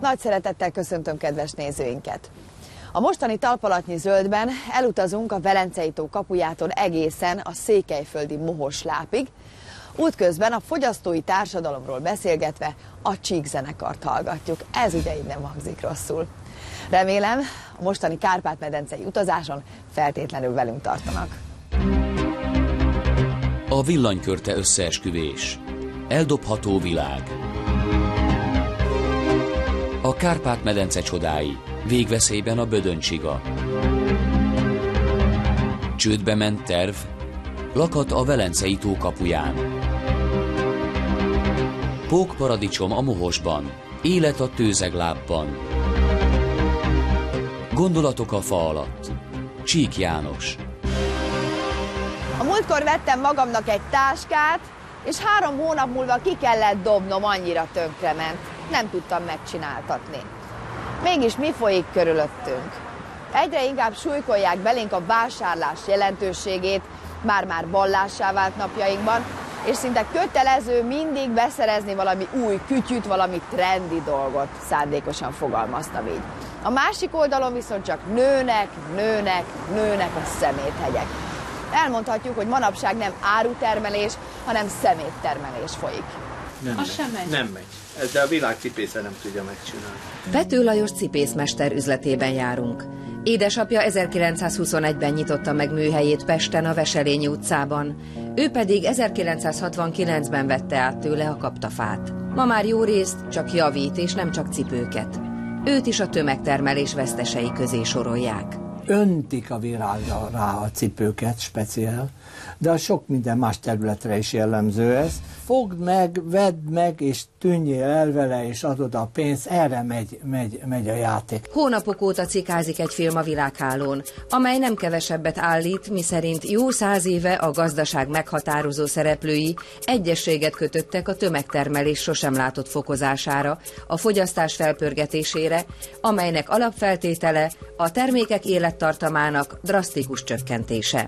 Nagy szeretettel köszöntöm kedves nézőinket! A mostani talpalatnyi zöldben elutazunk a Velencei tó kapujától egészen a székelyföldi Mohoslápig, útközben a fogyasztói társadalomról beszélgetve a Csík-zenekart hallgatjuk. Ez ugye így nem hangzik rosszul. Remélem, a mostani Kárpát-medencei utazáson feltétlenül velünk tartanak. A villanykörte összeesküvés. Eldobható világ. A Kárpát-medence csodái. Végveszélyben a Bödöncsiga. Csődbe ment terv. Lakat a Velencei tó kapuján. Pókparadicsom a Mohosban. Élet a Tőzeglábban. Gondolatok a fa alatt. Csík János. A múltkor vettem magamnak egy táskát, és 3 hónap múlva ki kellett dobnom, annyira tönkrement. Nem tudtam megcsináltatni. Mégis mi folyik körülöttünk? Egyre inkább súlykolják belénk a vásárlás jelentőségét, már-már vallássá vált napjainkban, és szinte kötelező mindig beszerezni valami új kütyüt, valami trendi dolgot, szándékosan fogalmaztam így. A másik oldalon viszont csak nőnek a szeméthegyek. Elmondhatjuk, hogy manapság nem árutermelés, hanem szeméttermelés folyik. Nem megy. Ezzel a világ cipésze nem tudja megcsinálni. Pető Lajos cipészmester üzletében járunk. Édesapja 1921-ben nyitotta meg műhelyét Pesten a Veselényi utcában. Ő pedig 1969-ben vette át tőle a kaptafát. Ma már jó részt csak javít, és nem csak cipőket. Őt is a tömegtermelés vesztesei közé sorolják. Öntik a virágra rá a cipőket speciál, de a sok minden más területre is jellemző ez. Fogd meg, vedd meg, és tűnjél el vele, és adod a pénzt, erre megy a játék. Hónapok óta cikázik egy film a világhálón, amely nem kevesebbet állít, miszerint jó 100 éve a gazdaság meghatározó szereplői egyességet kötöttek a tömegtermelés sosem látott fokozására, a fogyasztás felpörgetésére, amelynek alapfeltétele a termékek élettartamának drasztikus csökkentése.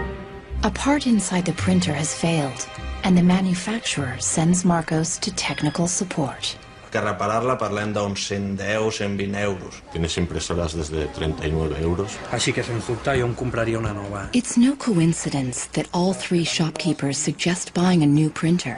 A part inside the printer has failed, and the manufacturer sends Marcos to technical support. Que repararla parlem d'uns 110 o 120 euros. Tienes impresoras desde 39 euros. Així que, sens dubte, jo em compraria una nova. It's no coincidence that all 3 shopkeepers suggest buying a new printer.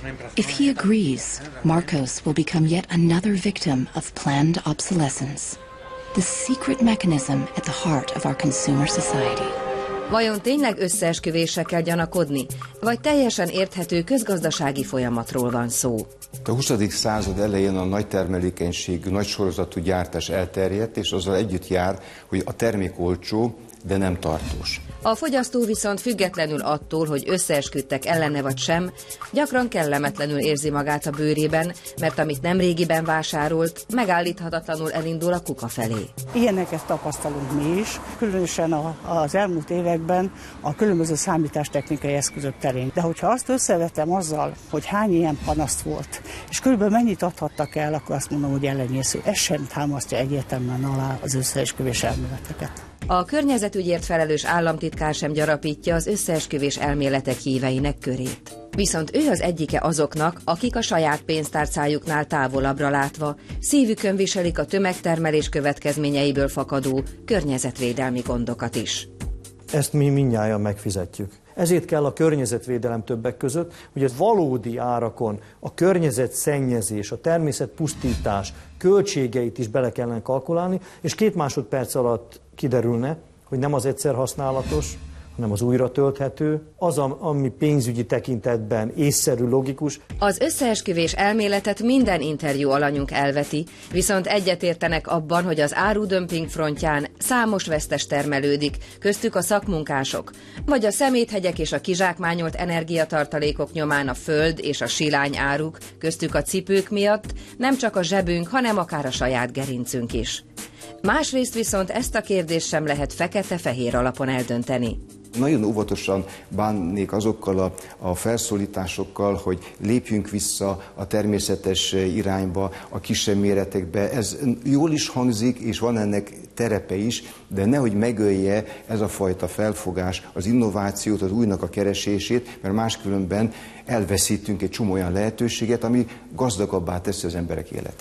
If he agrees, Marcos will become yet another victim of planned obsolescence. The secret mechanism at the heart of our consumer society. Vajon tényleg összeesküvésre kell gyanakodni, vagy teljesen érthető közgazdasági folyamatról van szó? A 20. század elején a nagy termelékenységű, nagy sorozatú gyártás elterjedt, és azzal együtt jár, hogy a termék olcsó, de nem tartós. A fogyasztó viszont függetlenül attól, hogy összeesküdtek ellene vagy sem, gyakran kellemetlenül érzi magát a bőrében, mert amit nemrégiben vásárolt, megállíthatatlanul elindul a kuka felé. Ilyeneket tapasztalunk mi is, különösen az elmúlt években a különböző számítástechnikai eszközök terén. De hogyha azt összevetem azzal, hogy hány ilyen panaszt volt, és körülbelül mennyit adhattak el, akkor azt mondom, hogy ellenyésző. Ez sem támasztja egyértelműen alá az összeesküvés elméleteket. A környezetügyért felelős államtitkár sem gyarapítja az összeesküvés elméletek híveinek körét. Viszont ő az egyike azoknak, akik a saját pénztárcájuknál távolabbra látva szívükön viselik a tömegtermelés következményeiből fakadó környezetvédelmi gondokat is. Ezt mi mindnyájan megfizetjük. Ezért kell a környezetvédelem többek között, hogy a valódi árakon a környezetszennyezés, a természetpusztítás költségeit is bele kellene kalkulálni, és 2 másodperc alatt kiderülne, hogy nem az egyszer használatos, hanem az újra tölthető, az, ami pénzügyi tekintetben észszerű, logikus. Az összeesküvés elméletet minden interjú alanyunk elveti, viszont egyetértenek abban, hogy az árudömping frontján számos vesztes termelődik, köztük a szakmunkások, vagy a szeméthegyek és a kizsákmányolt energiatartalékok nyomán a föld és a silány áruk, köztük a cipők miatt nem csak a zsebünk, hanem akár a saját gerincünk is. Másrészt viszont ezt a kérdést sem lehet fekete-fehér alapon eldönteni. Nagyon óvatosan bánnék azokkal a felszólításokkal, hogy lépjünk vissza a természetes irányba, a kisebb méretekbe. Ez jól is hangzik, és van ennek terepe is, de nehogy megölje ez a fajta felfogás az innovációt, az újnak a keresését, mert máskülönben elveszítünk egy csomó olyan lehetőséget, ami gazdagabbá teszi az emberek életét.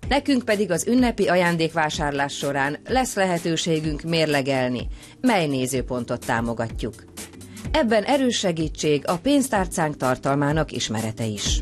Nekünk pedig az ünnepi ajándékvásárlás során lesz lehetőségünk mérlegelni, mely nézőpontot támogatjuk. Ebben erős segítség a pénztárcánk tartalmának ismerete is.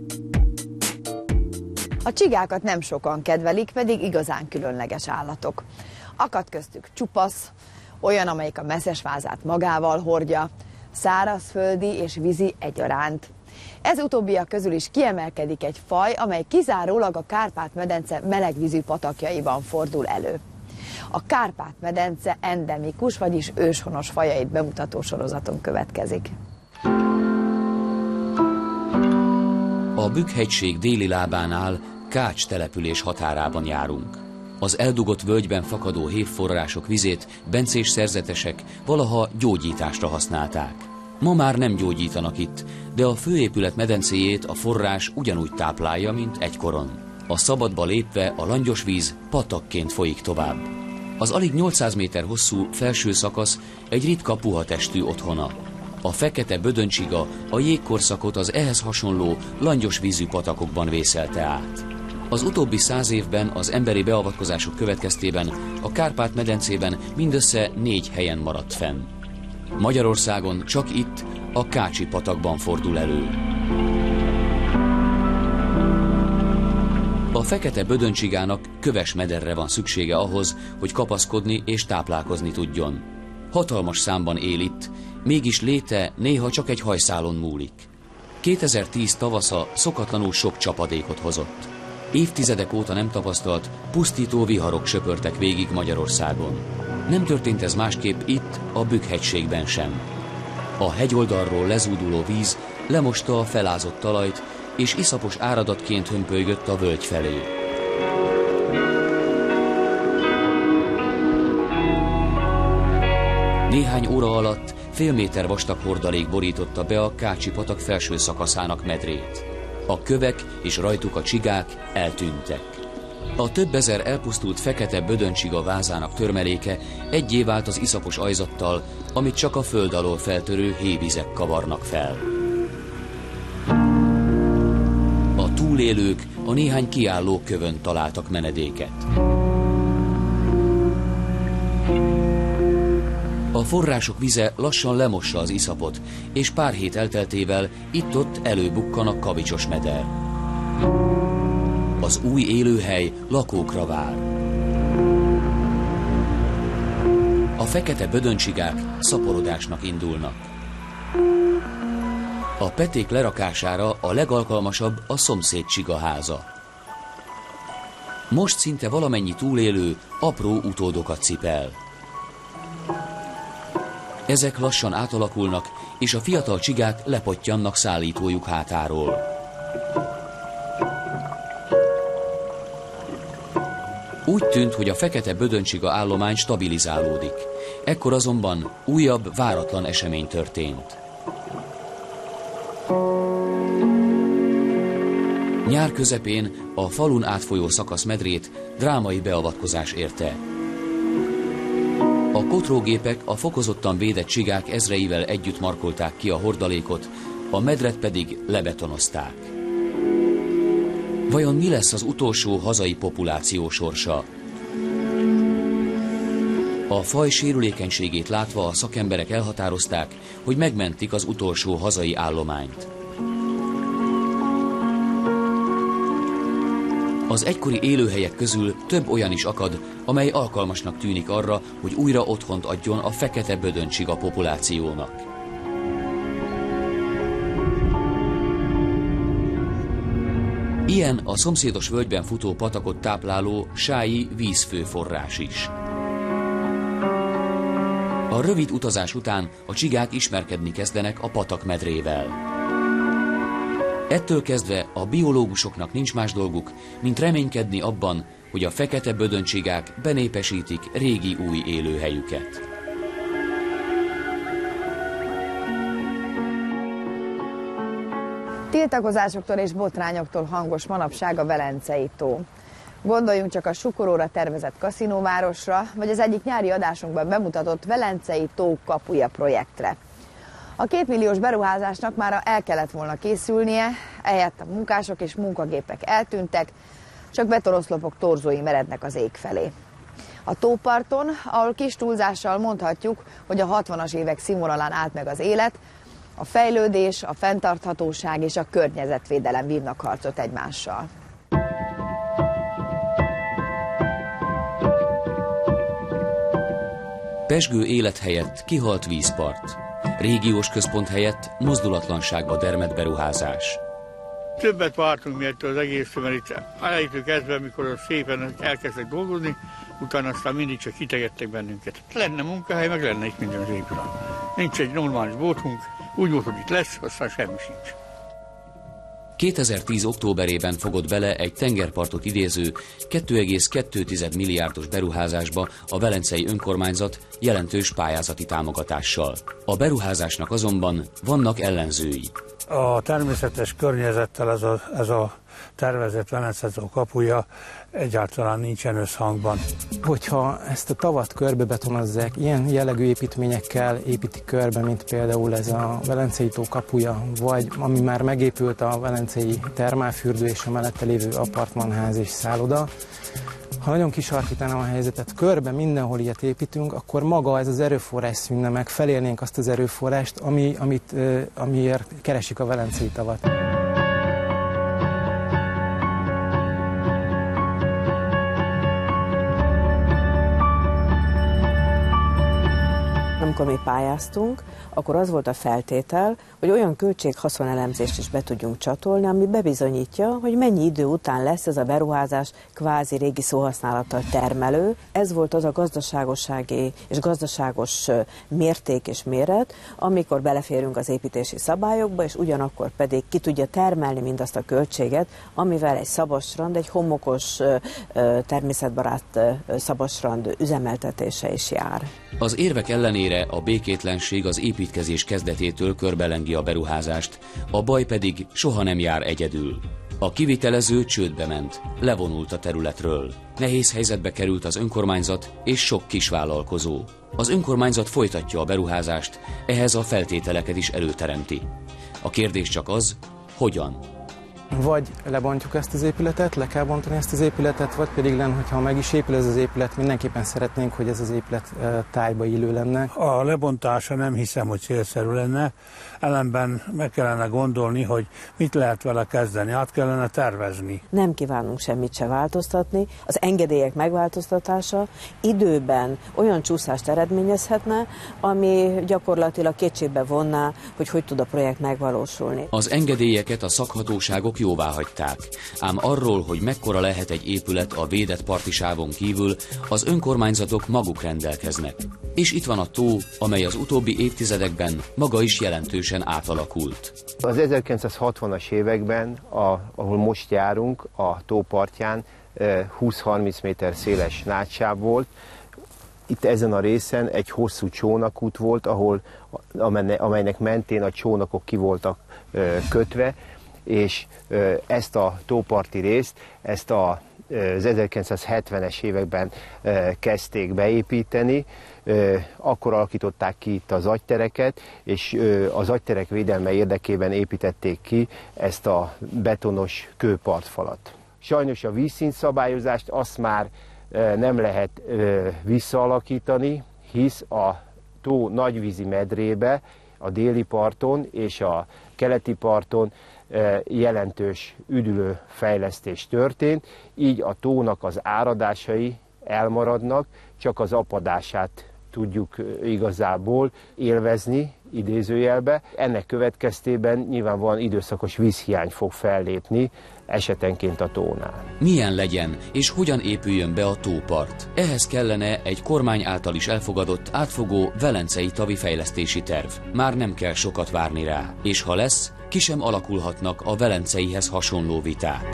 A csigákat nem sokan kedvelik, pedig igazán különleges állatok. Akad köztük csupasz, olyan, amelyik a messzesvázát magával hordja, szárazföldi és vízi egyaránt. Ez utóbbiak közül is kiemelkedik egy faj, amely kizárólag a Kárpát-medence melegvízű patakjaiban fordul elő. A Kárpát-medence endemikus, vagyis őshonos fajait bemutató sorozaton következik. A Bükk-hegység déli lábánál Kács település határában járunk. Az eldugott völgyben fakadó hévforrások vizét bencés szerzetesek valaha gyógyításra használták. Ma már nem gyógyítanak itt, de a főépület medencéjét a forrás ugyanúgy táplálja, mint egykoron. A szabadba lépve a langyos víz patakként folyik tovább. Az alig 800 méter hosszú felső szakasz egy ritka puha testű otthona. A fekete bödöncsiga a jégkorszakot az ehhez hasonló langyos vízű patakokban vészelte át. Az utóbbi 100 évben az emberi beavatkozások következtében a Kárpát-medencében mindössze 4 helyen maradt fenn. Magyarországon csak itt, a Kácsi patakban fordul elő. A fekete bödöncsigának köves mederre van szüksége ahhoz, hogy kapaszkodni és táplálkozni tudjon. Hatalmas számban él itt, mégis léte néha csak egy hajszálon múlik. 2010 tavasza szokatlanul sok csapadékot hozott. Évtizedek óta nem tapasztalt, pusztító viharok söpörtek végig Magyarországon. Nem történt ez másképp itt, a Bükk-hegységben sem. A hegyoldalról lezúduló víz lemosta a felázott talajt, és iszapos áradatként hömpölygött a völgy felé. Néhány óra alatt fél méter vastag hordalék borította be a Kácsi patak felső szakaszának medrét. A kövek és rajtuk a csigák eltűntek. A több ezer elpusztult fekete bödöncsiga vázának törmeléke egyé vált az iszapos ajzattal, amit csak a föld alól feltörő hévizek kavarnak fel. A túlélők a néhány kiálló kövön találtak menedéket. A források vize lassan lemossa az iszapot, és pár hét elteltével itt-ott előbukkan a kavicsos meder. Az új élőhely lakókra vár. A fekete bödöncsigák szaporodásnak indulnak. A peték lerakására a legalkalmasabb a szomszéd csigaháza. Most szinte valamennyi túlélő apró utódokat cipel. Ezek lassan átalakulnak, és a fiatal csigák lepottyannak szállítójuk hátáról. Úgy tűnt, hogy a fekete bödöncsiga állomány stabilizálódik. Ekkor azonban újabb, váratlan esemény történt. Nyár közepén a falun átfolyó szakasz medrét drámai beavatkozás érte. A kotrógépek a fokozottan védett csigák ezreivel együtt markolták ki a hordalékot, a medret pedig lebetonozták. Vajon mi lesz az utolsó hazai populáció sorsa? A faj sérülékenységét látva a szakemberek elhatározták, hogy megmentik az utolsó hazai állományt. Az egykori élőhelyek közül több olyan is akad, amely alkalmasnak tűnik arra, hogy újra otthont adjon a fekete bödöncsiga populációnak. Ilyen a szomszédos völgyben futó patakot tápláló Sályi vízfőforrás is. A rövid utazás után a csigák ismerkedni kezdenek a patak medrével. Ettől kezdve a biológusoknak nincs más dolguk, mint reménykedni abban, hogy a fekete bödöncsigák benépesítik régi új élőhelyüket. Tiltakozásoktól és botrányoktól hangos manapság a Velencei tó. Gondoljunk csak a Sukoróra tervezett kaszinóvárosra, vagy az egyik nyári adásunkban bemutatott Velencei tó kapuja projektre. A 2 milliós beruházásnak már el kellett volna készülnie, ehelyett a munkások és munkagépek eltűntek, csak betoroszlopok torzói merednek az ég felé. A tóparton, ahol kis túlzással mondhatjuk, hogy a 60-as évek színvonalán állt meg az élet, a fejlődés, a fenntarthatóság és a környezetvédelem vívnak harcot egymással. Pezsgő élet helyett kihalt vízpart. Régiós központ helyett mozdulatlanságba dermed beruházás. Többet vártunk mi ettől az egésztől, mert itt elejétől kezdve, mikor szépen elkezdtek dolgozni, utána aztán mindig csak kitegettek bennünket. Lenne munkahely, meg lenne itt minden az épület. Nincs egy normális bótunk, úgy volt, hogy itt lesz, aztán semmi sincs. 2010. októberében fogott bele egy tengerpartot idéző 2,2 milliárdos beruházásba a velencei önkormányzat jelentős pályázati támogatással. A beruházásnak azonban vannak ellenzői. A természetes környezettel ez a tervezett Velence-tó kapuja egyáltalán nincsen összhangban. Hogyha ezt a tavat körbebetonozzák, ilyen jellegű építményekkel építik körbe, mint például ez a Velencei-tó kapuja, vagy ami már megépült a velencei termálfürdő és a mellette lévő apartmanház és szálloda, ha nagyon kisarkítanám a helyzetet, körbe mindenhol ilyet építünk, akkor maga ez az erőforrás szűnne meg, felélnénk azt az erőforrást, amiért keresik a velencei tavat. Amikor mi pályáztunk, akkor az volt a feltétel, hogy olyan költség-haszonelemzést is be tudjunk csatolni, ami bebizonyítja, hogy mennyi idő után lesz ez a beruházás kvázi régi szóhasználattal termelő. Ez volt az a gazdaságossági és gazdaságos mérték és méret, amikor beleférünk az építési szabályokba, és ugyanakkor pedig ki tudja termelni mindazt a költséget, amivel egy szabadstrand, egy homokos, természetbarát szabadstrand üzemeltetése is jár. Az érvek ellenére a békétlenség az építkezés kezdetétől körbelengi a beruházást, a baj pedig soha nem jár egyedül. A kivitelező csődbe ment, levonult a területről. Nehéz helyzetbe került az önkormányzat és sok kisvállalkozó. Az önkormányzat folytatja a beruházást, ehhez a feltételeket is előteremti. A kérdés csak az, hogyan? Vagy lebontjuk ezt az épületet, le kell bontani ezt az épületet, vagy pedig lenne, hogyha meg is épül ez az épület, mindenképpen szeretnénk, hogy ez az épület tájba illő lenne. A lebontása nem hiszem, hogy célszerű lenne, ellenben meg kellene gondolni, hogy mit lehet vele kezdeni, át kellene tervezni. Nem kívánunk semmit se változtatni, az engedélyek megváltoztatása időben olyan csúszást eredményezhetne, ami gyakorlatilag kétségbe vonná, hogy tud a projekt megvalósulni. Az engedélyeket a szakhatóságok jóváhagyták, ám arról, hogy mekkora lehet egy épület a védett partisávon kívül, az önkormányzatok maguk rendelkeznek. És itt van a tó, amely az utóbbi évtizedekben maga is jelentősen átalakult. Az 1960-as években, ahol most járunk, a tó partján 20-30 méter széles nádsáv volt. Itt ezen a részen egy hosszú csónakút volt, amelynek mentén a csónakok ki voltak kötve, és ezt a tóparti részt, ezt az 1970-es években kezdték beépíteni, akkor alakították ki itt az agytereket, és az agyterek védelme érdekében építették ki ezt a betonos kőpartfalat. Sajnos a vízszintszabályozást azt már nem lehet visszaalakítani, hisz a tó nagyvízi medrébe, a déli parton és a keleti parton jelentős üdülőfejlesztés történt, így a tónak az áradásai elmaradnak, csak az apadását tudjuk igazából élvezni, idézőjelbe. Ennek következtében nyilvánvalóan időszakos vízhiány fog fellépni, esetenként a tónál. Milyen legyen és hogyan épüljön be a tópart? Ehhez kellene egy kormány által is elfogadott átfogó velencei tavi fejlesztési terv. Már nem kell sokat várni rá, és ha lesz, ki sem alakulhatnak a velenceihez hasonló viták.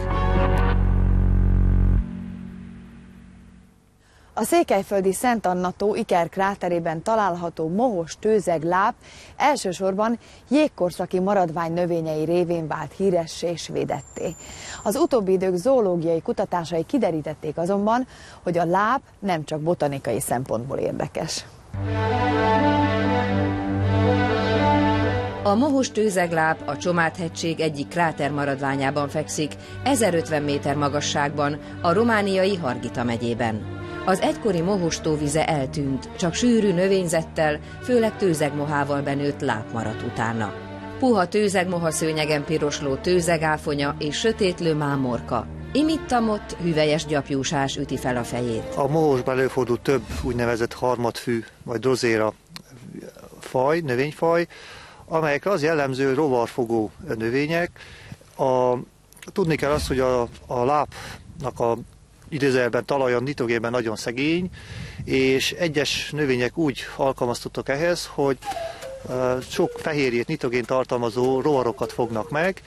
A székelyföldi Szent Anna-tó ikerkráterében található mohos tőzegláp elsősorban jégkorszaki maradvány növényei révén vált híressé és védetté. Az utóbbi idők zoológiai kutatásai kiderítették azonban, hogy a láp nem csak botanikai szempontból érdekes. A mohos tőzegláp a Csomád-hegység egyik kráter maradványában fekszik, 1050 méter magasságban, a romániai Hargita megyében. Az egykori mohos tóvize eltűnt, csak sűrű növényzettel, főleg tőzegmohával benőtt láp maradt utána. Puha tőzegmoha szőnyegen pirosló tőzegáfonya és sötétlő mámorka. Imittamott, hüvelyes gyapjúsás üti fel a fejét. A mohosban előfordul több úgynevezett harmadfű vagy drozéra faj, növényfaj, amelyekre az jellemző rovarfogó növények. Tudni kell azt, hogy a lápnak a idézőjelben talaja nitrogénben nagyon szegény, és egyes növények úgy alkalmazkodtak ehhez, hogy sok fehérjét, nitrogént tartalmazó rovarokat fognak meg.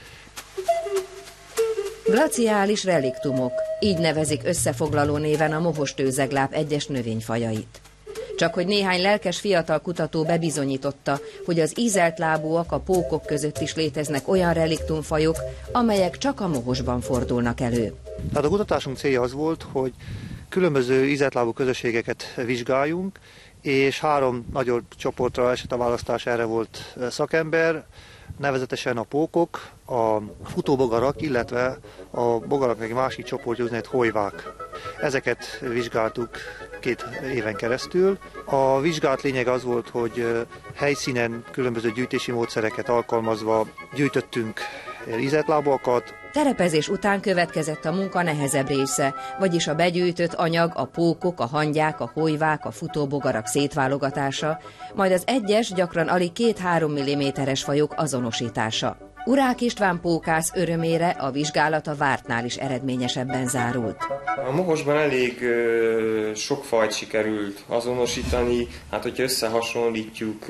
Glaciális reliktumok, így nevezik összefoglaló néven a mohos tőzegláp egyes növényfajait. Csak hogy néhány lelkes fiatal kutató bebizonyította, hogy az ízelt lábúak, a pókok között is léteznek olyan reliktumfajok, amelyek csak a mohosban fordulnak elő. Tehát a kutatásunk célja az volt, hogy különböző ízeltlábú közösségeket vizsgáljunk, és 3 nagyobb csoportra esett a választás, erre volt szakember, nevezetesen a pókok, a futóbogarak, illetve a bogarak egy másik csoportja, úgynevezett hojvák. Ezeket vizsgáltuk 2 éven keresztül. A vizsgálat lényeg az volt, hogy helyszínen különböző gyűjtési módszereket alkalmazva gyűjtöttünk ízeltlábúakat. Terepezés után következett a munka nehezebb része, vagyis a begyűjtött anyag, a pókok, a hangyák, a hojvák, a futóbogarak szétválogatása, majd az egyes, gyakran alig 2-3 mm-es fajok azonosítása. Urák István pókász örömére a vizsgálat a vártnál is eredményesebben zárult. A mohosban elég sok fajt sikerült azonosítani, hát hogyha összehasonlítjuk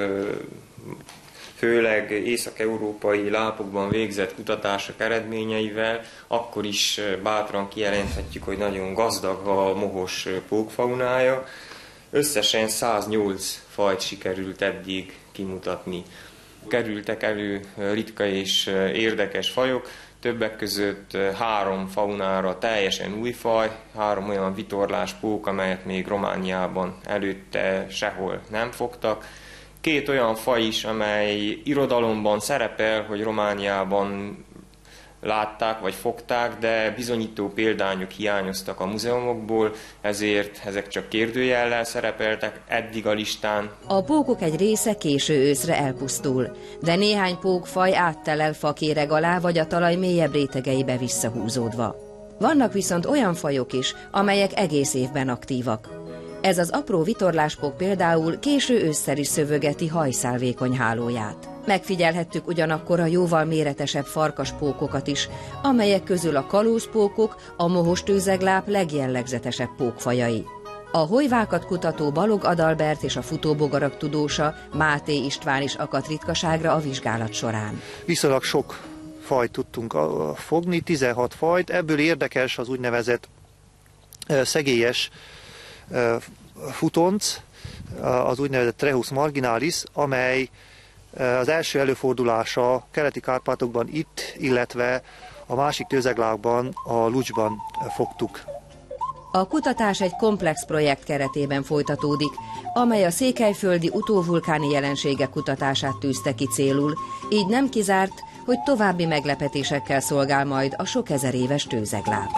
főleg észak-európai lápokban végzett kutatások eredményeivel, akkor is bátran kijelenthetjük, hogy nagyon gazdag a mohos pókfaunája. Összesen 108 fajt sikerült eddig kimutatni. Kerültek elő ritka és érdekes fajok, többek között 3 faunára teljesen új faj, 3 olyan vitorláspók, amelyet még Romániában előtte sehol nem fogtak. 2 olyan faj is, amely irodalomban szerepel, hogy Romániában látták vagy fogták, de bizonyító példányok hiányoztak a múzeumokból, ezért ezek csak kérdőjellel szerepeltek eddig a listán. A pókok egy része késő őszre elpusztul, de néhány pókfaj áttelel fakéreg alá vagy a talaj mélyebb rétegeibe visszahúzódva. Vannak viszont olyan fajok is, amelyek egész évben aktívak. Ez az apró vitorláspók például késő ősszel is szövögeti hajszálvékony hálóját. Megfigyelhettük ugyanakkor a jóval méretesebb farkaspókokat is, amelyek közül a kalózpókok a mohos tőzegláp legjellegzetesebb pókfajai. A hojvákat kutató Balog Adalbert és a futóbogarak tudósa Máté István is akadt ritkaságra a vizsgálat során. Viszonylag sok fajt tudtunk fogni, 16 fajt, ebből érdekes az úgynevezett szegélyes futonc, az úgynevezett Trechus marginalis, amely az első előfordulása keleti Kárpátokban itt, illetve a másik tőzeglábban, a Lucsban fogtuk. A kutatás egy komplex projekt keretében folytatódik, amely a székelyföldi utóvulkáni jelenségek kutatását tűzte ki célul, így nem kizárt, hogy további meglepetésekkel szolgál majd a sok ezer éves tőzegláp.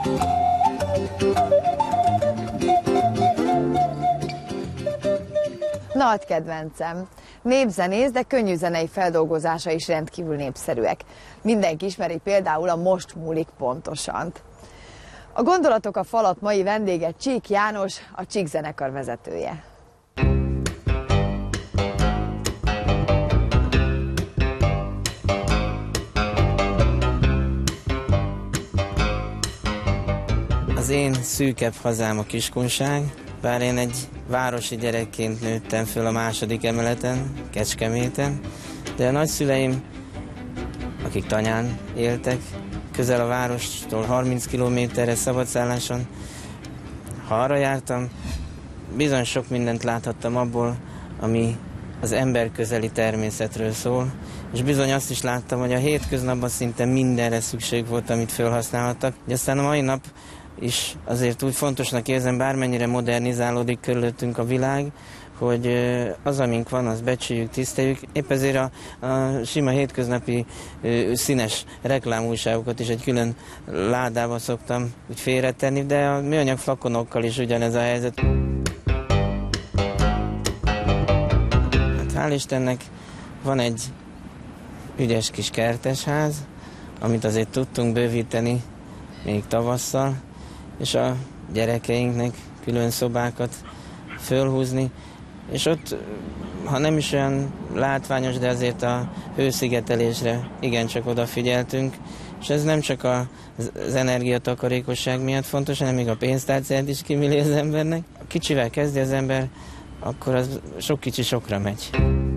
Nagy kedvencem. Népzenész, de könnyű zenei feldolgozása is rendkívül népszerűek. Mindenki ismeri például a Most múlik pontosant. A Gondolatok a falat mai vendége Csík János, a Csík zenekar vezetője. Az én szűkebb hazám a Kiskunság, bár én egy városi gyerekként nőttem föl a 2. emeleten, Kecskeméten, de a nagyszüleim, akik Tanyán éltek, közel a várostól 30 kilométerre szabadszálláson, ha arra jártam, bizony sok mindent láthattam abból, ami az emberközeli természetről szól, és bizony azt is láttam, hogy a hétköznapban szinte mindenre szükség volt, amit felhasználhattak. Aztán a mai nap is azért úgy fontosnak érzem, bármennyire modernizálódik körülöttünk a világ, hogy az, amink van, azt becsüljük, tiszteljük. Épp ezért a sima hétköznapi színes reklámújságokat is egy külön ládába szoktam úgy félretenni, de a műanyag flakonokkal is ugyanez a helyzet. Hát hál' Istennek van egy ügyes kis kertesház, amit azért tudtunk bővíteni még tavasszal, és a gyerekeinknek külön szobákat fölhúzni, és ott, ha nem is olyan látványos, de azért a hőszigetelésre igencsak odafigyeltünk, és ez nem csak az energiatakarékosság miatt fontos, hanem még a pénztárcáját is kimilli az embernek. A kicsivel kezdi az ember, akkor az sok kicsi sokra megy.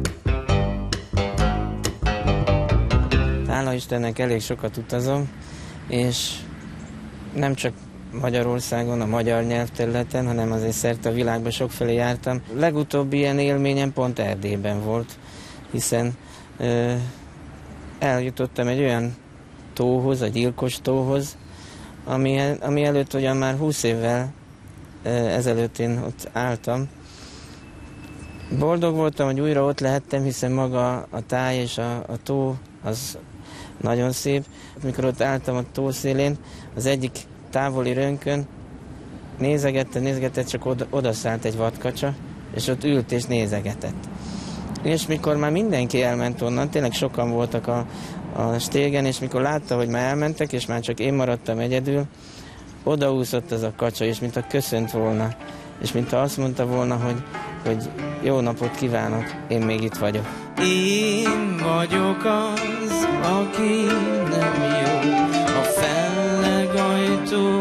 Hála Istennek elég sokat utazom, és nem csak Magyarországon, a magyar nyelvterületen, hanem azért szerte a világban sokfelé jártam. Legutóbbi ilyen élményem pont Erdélyben volt, hiszen eljutottam egy olyan tóhoz, a Gyilkos tóhoz, ami előtt ugyan már 20 évvel ezelőtt én ott álltam. Boldog voltam, hogy újra ott lehettem, hiszen maga a táj és a tó az nagyon szép. Mikor ott álltam a tó szélén, az egyik távoli rönkön nézegette, csak odaszállt egy vadkacsa, és ott ült és nézegetett. És mikor már mindenki elment onnan, tényleg sokan voltak a stégen, és mikor látta, hogy már elmentek, és már csak én maradtam egyedül, odaúszott az a kacsa, és mintha köszönt volna, és mintha azt mondta volna, hogy jó napot kívánok, én még itt vagyok. Én vagyok az, aki nem jó, a fellegajtó,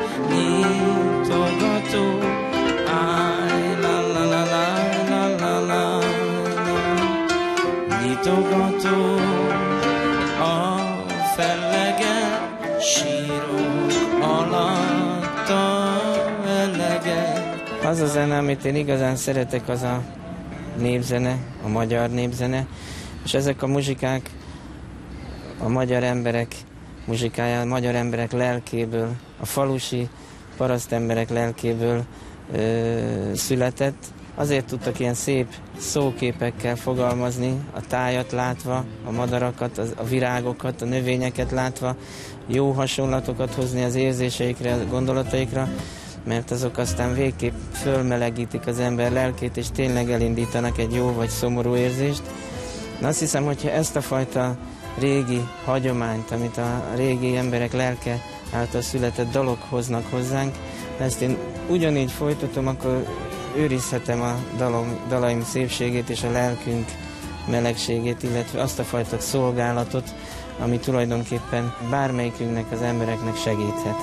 nyitogató, áj, la la la la la la la, nyitogató, a felleget, sírok alatta eleget. Az a zene, amit én igazán szeretek, az a népzene, a magyar népzene, és ezek a muzsikák a magyar emberek muzsikája, a magyar emberek lelkéből, a falusi parasztemberek lelkéből született. Azért tudtak ilyen szép szóképekkel fogalmazni, a tájat látva, a madarakat, a virágokat, a növényeket látva, jó hasonlatokat hozni az érzéseikre, a gondolataikra, mert azok aztán végképp fölmelegítik az ember lelkét, és tényleg elindítanak egy jó vagy szomorú érzést. Na, azt hiszem, hogyha ezt a fajta régi hagyományt, amit a régi emberek lelke által született dalok hoznak hozzánk, ezt én ugyanígy folytatom, akkor őrizhetem a dalaim szépségét és a lelkünk melegségét, illetve azt a fajta szolgálatot, ami tulajdonképpen bármelyikünknek, az embereknek segíthet.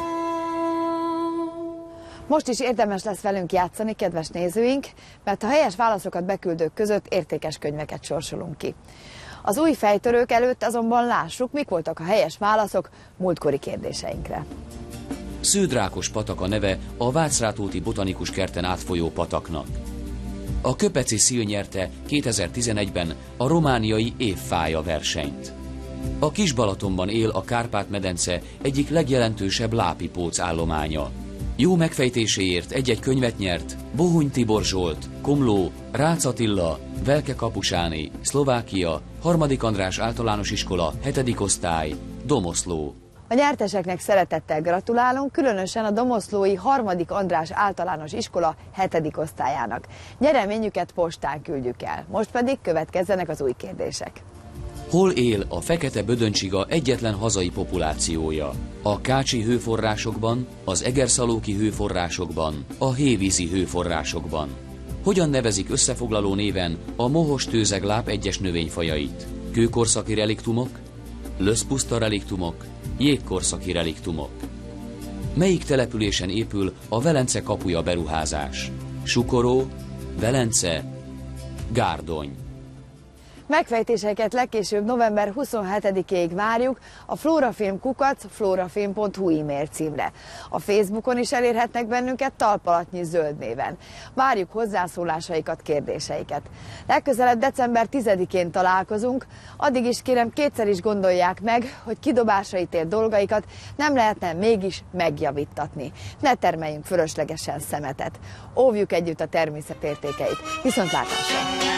Most is érdemes lesz velünk játszani, kedves nézőink, mert a helyes válaszokat beküldők között értékes könyveket sorsolunk ki. Az új fejtörők előtt azonban lássuk, mik voltak a helyes válaszok múltkori kérdéseinkre. Sződrákos patak a neve a Vácrátóti Botanikus Kerten átfolyó pataknak. A Köpeci Szil nyerte 2011-ben a romániai évfája versenyt. A Kis-Balatonban él a Kárpát-medence egyik legjelentősebb lápipóc állománya. Jó megfejtéséért egy-egy könyvet nyert Bohuny Tibor Zsolt, Komló, Rácz Attila, Velke Kapusáni, Szlovákia, 3. András általános iskola, 7. osztály, Domoszló. A nyerteseknek szeretettel gratulálunk, különösen a domoszlói 3. András általános iskola 7. osztályának. Nyereményüket postán küldjük el. Most pedig következzenek az új kérdések. Hol él a fekete bödöncsiga egyetlen hazai populációja? A kácsi hőforrásokban, az egerszalóki hőforrásokban, a hévízi hőforrásokban. Hogyan nevezik összefoglaló néven a mohos tőzegláp egyes növényfajait? Kőkorszaki reliktumok, löszpuszta reliktumok, jégkorszaki reliktumok. Melyik településen épül a Velence kapuja beruházás? Sukoró, Velence, Gárdony. Megfejtéseket legkésőbb november 27-ig várjuk a flórafilm@flórafilm.hu e-mail címre. A Facebookon is elérhetnek bennünket talpalatnyi zöld néven. Várjuk hozzászólásaikat, kérdéseiket. Legközelebb december 10-én találkozunk, addig is kérem kétszer is gondolják meg, hogy kidobásait ért dolgaikat nem lehetne mégis megjavítatni. Ne termeljünk fölöslegesen szemetet. Óvjuk együtt a természet értékeit. Viszontlátásra!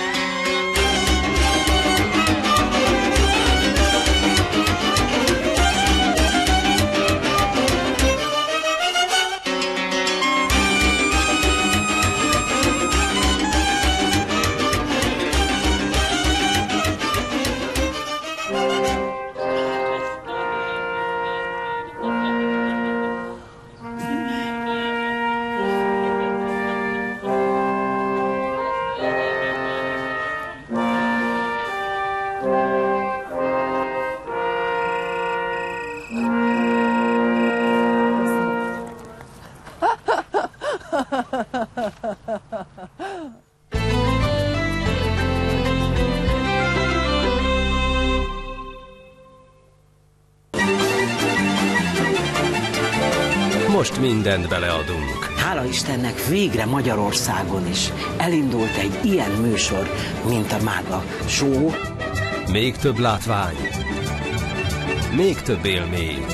Most mindent beleadunk. Hála Istennek végre Magyarországon is elindult egy ilyen műsor, mint a Mága Show. Még több látvány. Még több élmény.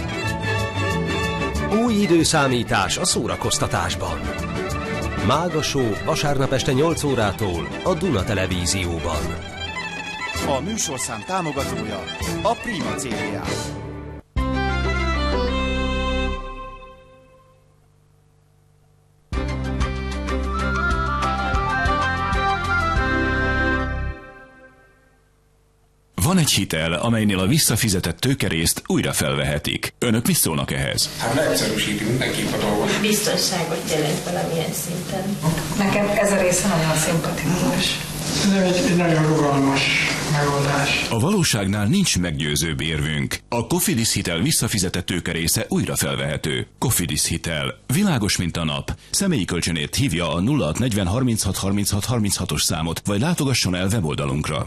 Új időszámítás a szórakoztatásban. Mága Show vasárnap este 8 órától a Duna Televízióban. A műsorszám támogatója a Prima CDA. Van egy hitel, amelynél a visszafizetett tőkerészt újra felvehetik. Önök mit szólnak ehhez? Hát leegyszerűsítünk nekik a dolgot. Biztonságot jelent valamilyen szinten. Nekem ez a része nagyon szimpatikus. Ez egy nagyon rugalmas megoldás. A valóságnál nincs meggyőzőbb érvünk. A Cofidis hitel visszafizetett tőkerésze újra felvehető. Cofidis hitel. Világos, mint a nap. Személyi kölcsönért hívja a 0640 36 36 36-os számot, vagy látogasson el weboldalunkra.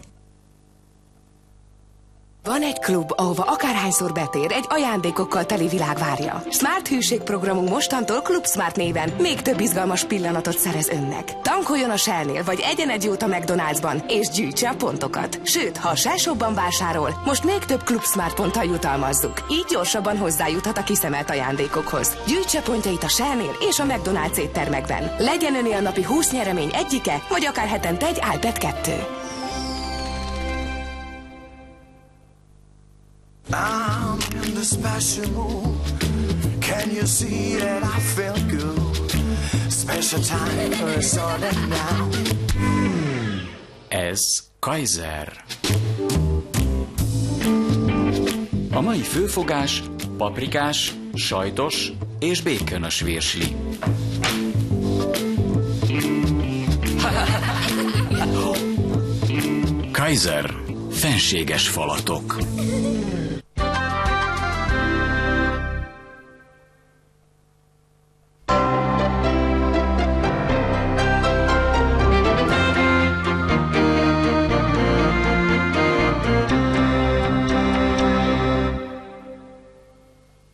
Van egy klub, ahova akárhányszor betér, egy ajándékokkal teli világ várja. Smart hűségprogramunk mostantól Club Smart néven még több izgalmas pillanatot szerez önnek. Tankoljon a Shell-nél, vagy egyen egy jót a McDonald'sban, és gyűjtse a pontokat. Sőt, ha a Shell Shopban vásárol, most még több Club Smart ponttal jutalmazzuk. Így gyorsabban hozzájuthat a kiszemelt ajándékokhoz. Gyűjtse pontjait a Shell-nél és a McDonald's éttermekben. Legyen öné a napi 20 nyeremény egyike, vagy akár hetente egy iPad 2. I'm in the special mood. Can you see that I feel good? Special time for us all and now. Ez Kaiser. A mai főfogás paprikás, sajtos és békönös virsli. Kaiser. Fenséges falatok.